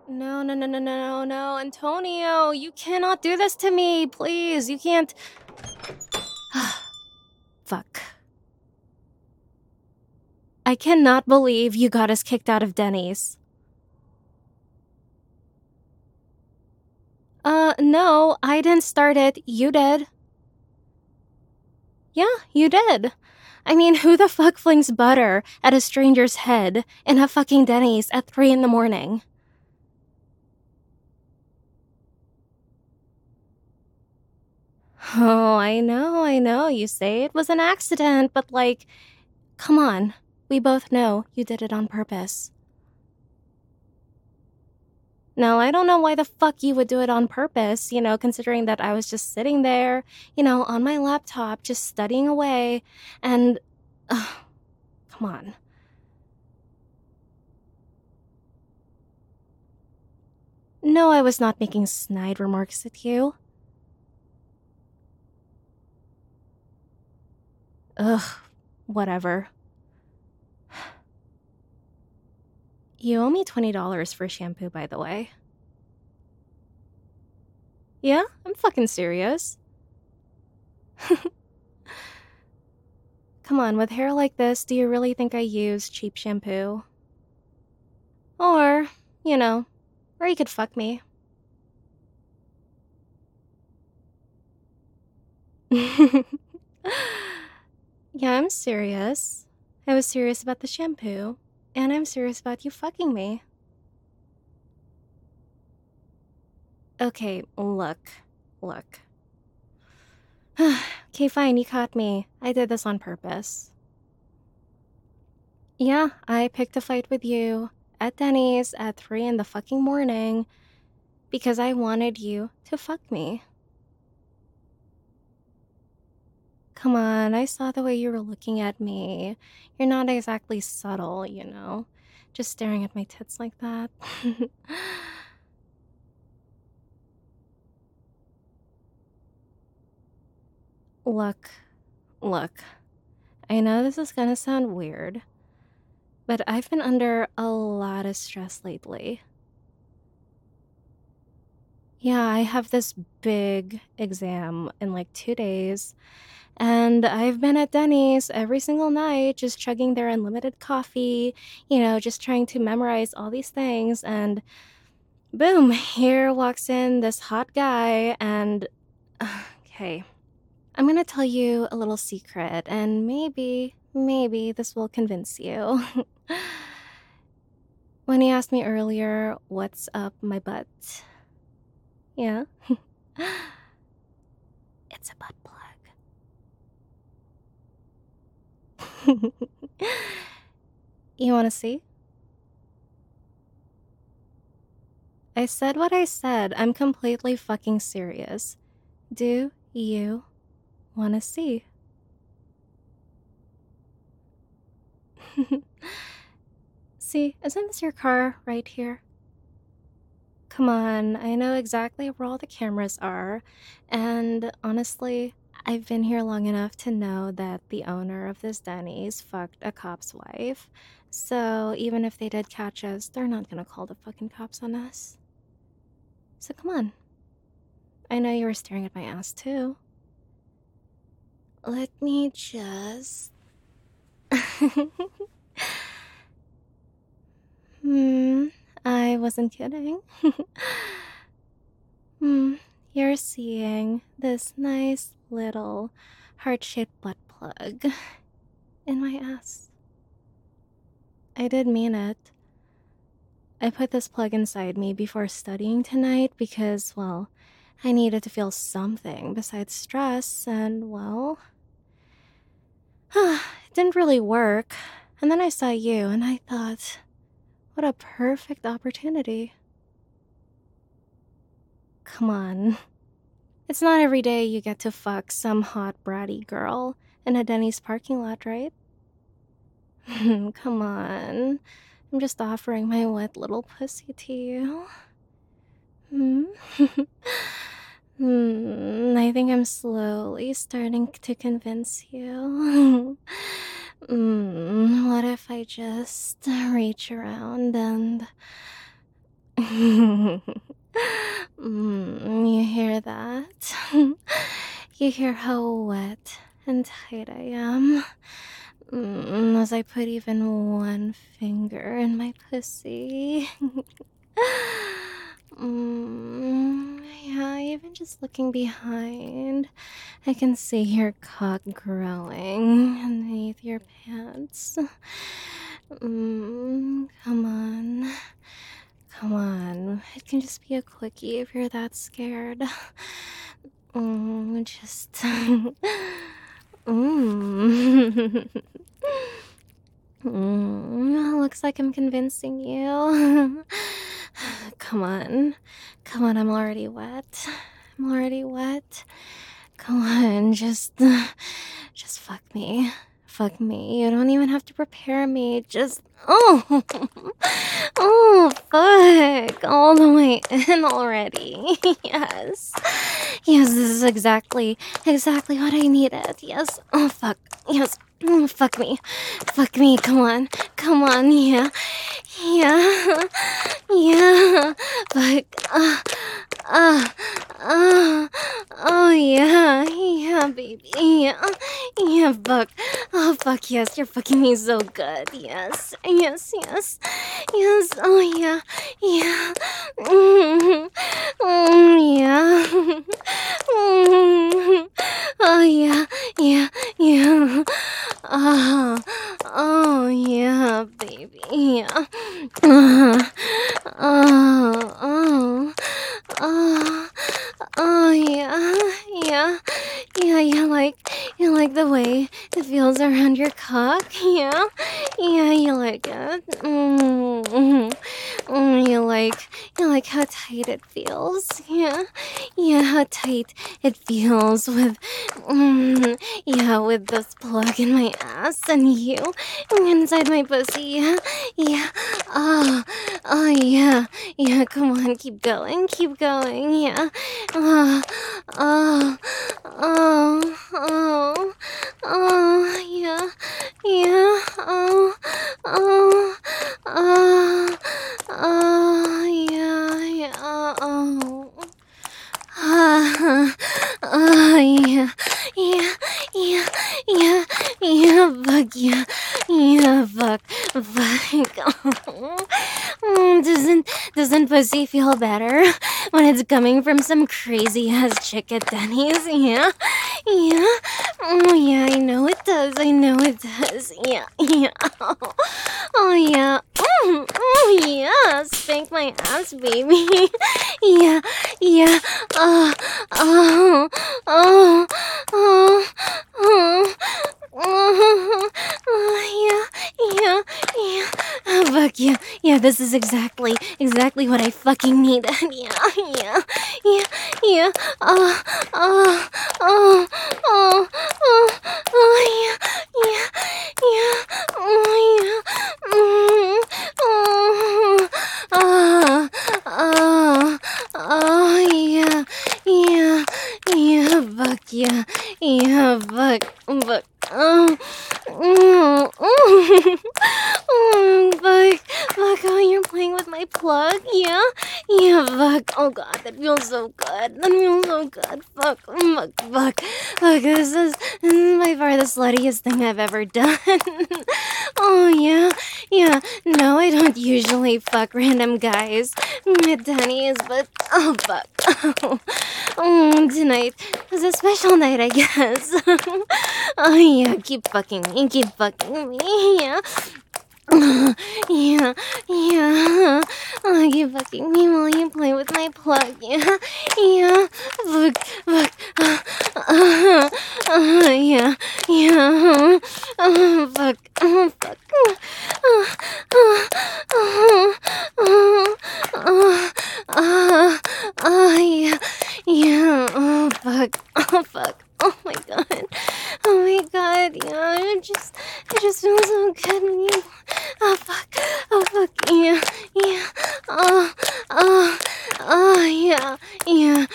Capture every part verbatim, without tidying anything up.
No, no, no, no, no, no, no, Antonio, you cannot do this to me, please. You can't. Fuck. I cannot believe you got us kicked out of Denny's. Uh, no, I didn't start it. You did. Yeah, you did. I mean, who the fuck flings butter at a stranger's head in a fucking Denny's at three in the morning? Oh, I know, I know. You say it was an accident, but like, come on. We both know you did it on purpose. No, I don't know why the fuck you would do it on purpose, you know, considering that I was just sitting there, you know, on my laptop, just studying away, and. Uh, come on. No, I was not making snide remarks at you. Ugh, whatever. You owe me twenty dollars for shampoo, by the way. Yeah, I'm fucking serious. Come on, with hair like this, do you really think I use cheap shampoo? Or, you know, or you could fuck me. Yeah, I'm serious. I was serious about the shampoo, and I'm serious about you fucking me. Okay, look. Look. Okay, fine, you caught me. I did this on purpose. Yeah, I picked a fight with you at Denny's at three in the fucking morning because I wanted you to fuck me. Come on, I saw the way you were looking at me. You're not exactly subtle, you know? Just staring at my tits like that. Look, look. I know this is gonna sound weird, but I've been under a lot of stress lately. Yeah, I have this big exam in like two days, and I've been at Denny's every single night just chugging their unlimited coffee, you know, just trying to memorize all these things, and boom, here walks in this hot guy, and okay, I'm gonna tell you a little secret, and maybe, maybe this will convince you. When he asked me earlier, what's up my butt? Yeah. It's a butt plug. You wanna see? I said what I said. I'm completely fucking serious. Do you wanna see? See, isn't this your car right here? Come on, I know exactly where all the cameras are, and honestly, I've been here long enough to know that the owner of this Denny's fucked a cop's wife. So even if they did catch us, they're not gonna call the fucking cops on us. So come on. I know you were staring at my ass too. Let me just. Hmm, I wasn't kidding. Hmm, you're seeing this nice little heart-shaped butt plug in my ass. I did mean it. I put this plug inside me before studying tonight because, well, I needed to feel something besides stress, and, well, it didn't really work. And then I saw you, and I thought, what a perfect opportunity. Come on. It's not every day you get to fuck some hot bratty girl in a Denny's parking lot, right? Come on. I'm just offering my wet little pussy to you. Hmm? Hmm, I think I'm slowly starting to convince you. Hmm, what if I just reach around and mm, you hear that? You hear how wet and tight I am? Mm, as I put even one finger in my pussy. mm, yeah, even just looking behind, I can see your cock growing underneath your pants. Mm, come on. Come on. It can just be a quickie if you're that scared. Mm, just. mm. mm. Looks like I'm convincing you. Come on. Come on, I'm already wet. I'm already wet. Come on, just. Just fuck me. Fuck me. You don't even have to prepare me. Just. Oh! Oh, fuck. All the way in already. Yes. Yes, this is exactly, exactly what I needed. Yes. Oh, fuck. Yes. Mm, fuck me. Fuck me. Come on. Come on. Yeah. Yeah. Yeah. Fuck. Uh, uh, uh, oh, yeah. Yeah, baby. Yeah. Yeah, fuck. Oh, fuck, yes. You're fucking me so good. Yes. Yes, yes. Yes. Oh, yeah. Yeah. Mm, mm, yeah. Mm, oh, yeah. Yeah. Yeah. Oh, oh, yeah, baby. Yeah. Uh, oh, oh, oh, oh, yeah, yeah, yeah, you like, you like the way it feels around your cock, yeah, yeah, you like it, mm, mm, mm, you like, you like how tight it feels, yeah, yeah, how tight it feels with, mm, yeah, with this plug in my ass and you inside my pussy, yeah, yeah, oh, oh, yeah, yeah, come on, keep going, keep going, yeah, oh, oh, oh, oh, oh, yeah, yeah, oh, oh, oh, oh, yeah, yeah, oh. Ah, oh, yeah, yeah, yeah, yeah, yeah, fuck, yeah, yeah, fuck, fuck. Mm, doesn't, doesn't pussy feel better when it's coming from some crazy ass chick at Denny's? Yeah, yeah, oh, yeah, I know it does, I know it does, yeah, yeah, oh, yeah, mm, oh, yeah, spank my ass, baby, yeah, yeah, oh, oh, oh, oh, oh, oh, oh, yeah, yeah, yeah. Oh, fuck yeah, yeah. This is exactly, exactly what I fucking needed. Yeah, yeah, yeah, yeah. Oh, oh, oh, oh, oh, oh, yeah, yeah, yeah. Oh, yeah. Mm, oh, oh, oh, oh, yeah. Yeah, yeah, fuck yeah, yeah, fuck, fuck, oh, oh, oh, oh, fuck, fuck, oh, you're playing with my plug, yeah, yeah, fuck, oh god, that feels so good, that feels so good, fuck, fuck, fuck, fuck, this is, this is by far the sluttiest thing I've ever done, oh yeah, yeah, no, I don't usually fuck random guys at Denny's, but, oh, fuck, oh. Oh, tonight was a special night, I guess. Oh, yeah, keep fucking me, keep fucking me, yeah. Uh, yeah, yeah. Oh, keep fucking me while you play with my plug, yeah, yeah. Fuck, fuck. Uh, uh, uh, yeah, yeah. Uh, fuck, uh, fuck. Uh, uh, uh, uh, uh, uh, uh, yeah, yeah. Oh, fuck, oh, fuck. Oh my god. Oh my god. Yeah, it just it just feels so good when you oh fuck. Oh fuck. Yeah. Yeah. Oh oh oh yeah. Yeah.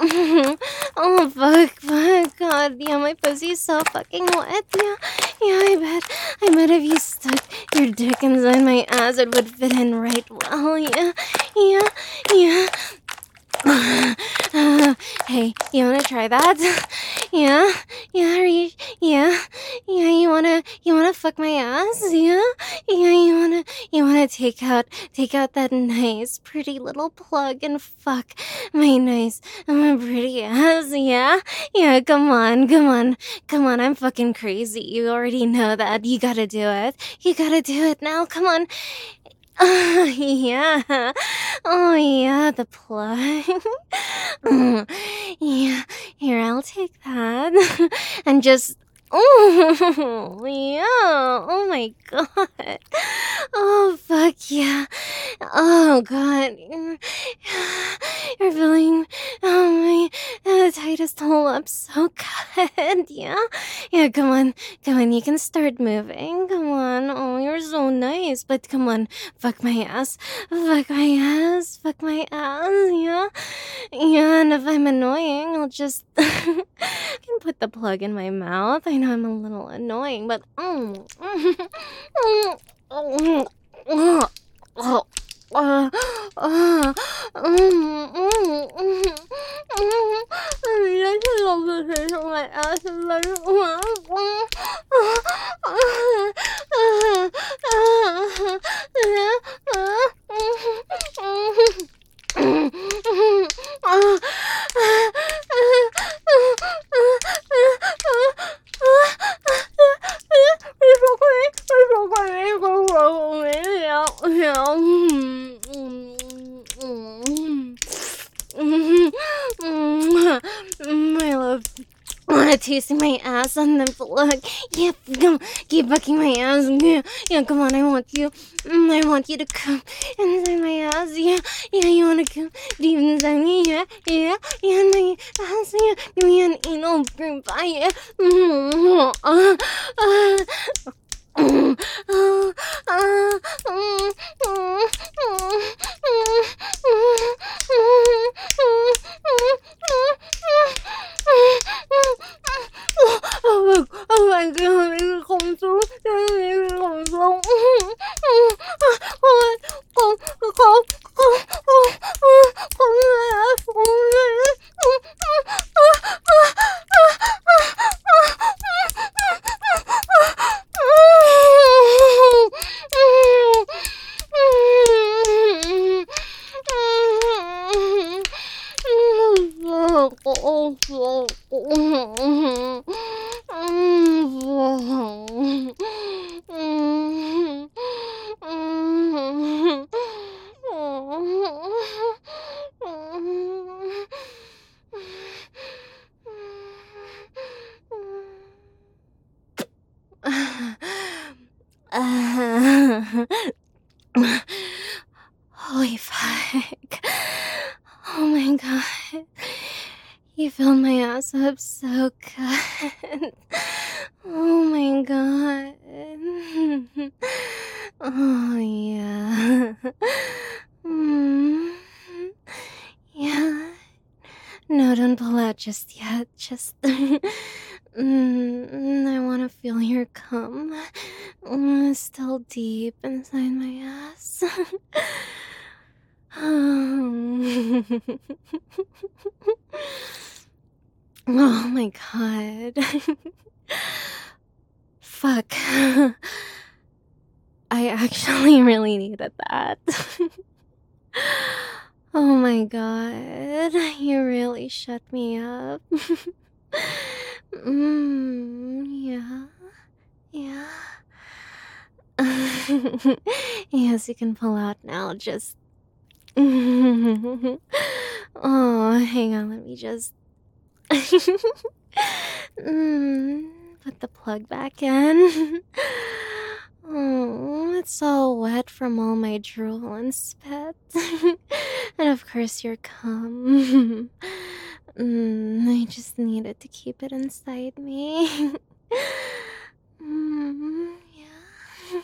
Oh fuck. Fuck god. Yeah, my pussy's so fucking wet. Yeah. Yeah, I bet I bet if you stuck your dick inside my would fit in right well. Yeah, yeah, yeah. Uh, hey, you wanna try that? Yeah, yeah, are you, yeah, yeah, you wanna, you wanna fuck my ass? Yeah, yeah, you wanna, you wanna take out, take out that nice, pretty little plug and fuck my nice, my pretty ass? Yeah, yeah, come on, come on, come on, I'm fucking crazy. You already know that. You gotta do it. You gotta do it now. Come on. Uh, yeah. Oh, yeah, the plug. Mm, yeah, here, I'll take that. And just. Oh, yeah. Oh my god. Oh, fuck yeah. Oh, god. You're, you're feeling. Oh, my. Uh, tightest hole up so good. Yeah. Yeah, come on. Come on, you can start moving. Come on. Oh, you're so nice. But come on. Fuck my ass. Fuck my ass. Fuck my ass. Yeah. Yeah, and if I'm annoying, I'll just I can put the plug in my mouth. I know I'm a little annoying, but mm, mm, mm, mm, mm, oh, uh, uh, mm, mm, mm, mm. I just love the taste of my ass. It's like, mm, mm, I love wanna taste my ass on the plug. Yeah, come, keep bucking my ass. Yeah, yeah, come on, I want you. Mm, I want you to come inside my ass. Yeah, yeah, you wanna come deep inside me? Yeah, yeah, yeah, my ass. Yeah, give me an anal grip. Yeah. Mm, uh, uh, Mm, uh, uh, mm, mm, mm, oh, oh my god, 那个红酥，那个红酥，嗯嗯，好，好，好，好，好，好累啊，好累，嗯嗯啊啊啊啊啊Holy fuck. Oh my god. You filled my ass up so good. Oh my god. Oh yeah. Mm. Yeah. No, don't pull out just yet. Just. mm, I want to feel your cum. Mm, still deep inside my ass. Oh my god. Fuck. I actually really needed that. Oh my god. You really shut me up. mm, yeah. Yeah. Yes, you can pull out now. Just. Oh, hang on. Let me just. mm, put the plug back in. Oh, it's all wet from all my drool and spit. And of course, your cum. mm, I just needed to keep it inside me. mm, yeah.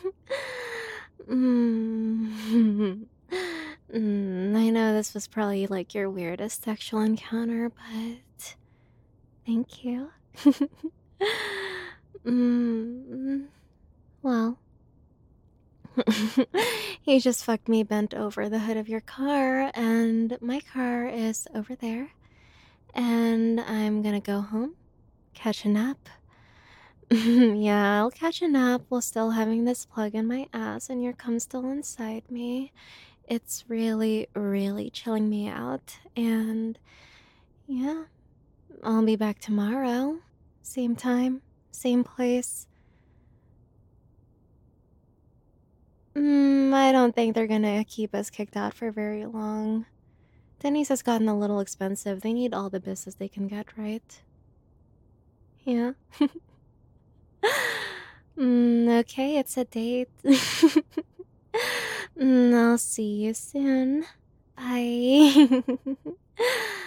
mm. Mm, I know this was probably like your weirdest sexual encounter, but thank you. mm, well, He just fucked me bent over the hood of your car, and my car is over there. And I'm gonna go home, catch a nap. Yeah, I'll catch a nap while still having this plug in my ass and your cum still inside me. It's really, really chilling me out. And yeah, I'll be back tomorrow. Same time, same place. Mm, I don't think they're gonna keep us kicked out for very long. Denny's has gotten a little expensive. They need all the business they can get, right? Yeah. Mm, okay, it's a date. Mm, I'll see you soon. Bye.